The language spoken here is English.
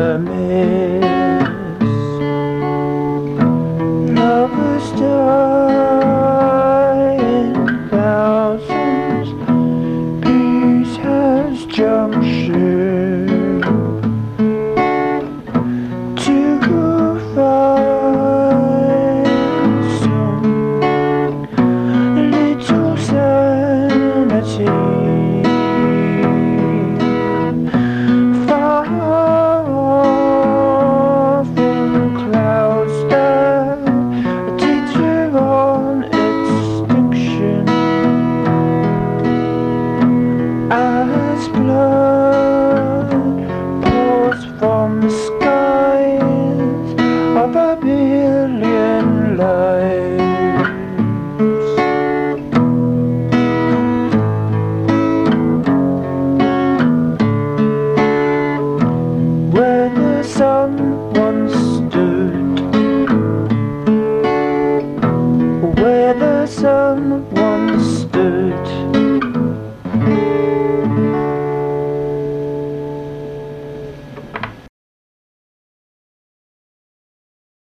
the mist. Lovers die in thousands. Peace has jumped ship to find some little sanity. Far off in clouds that teeter on extinction, as blood pours from the skies of a billion lives. When the sun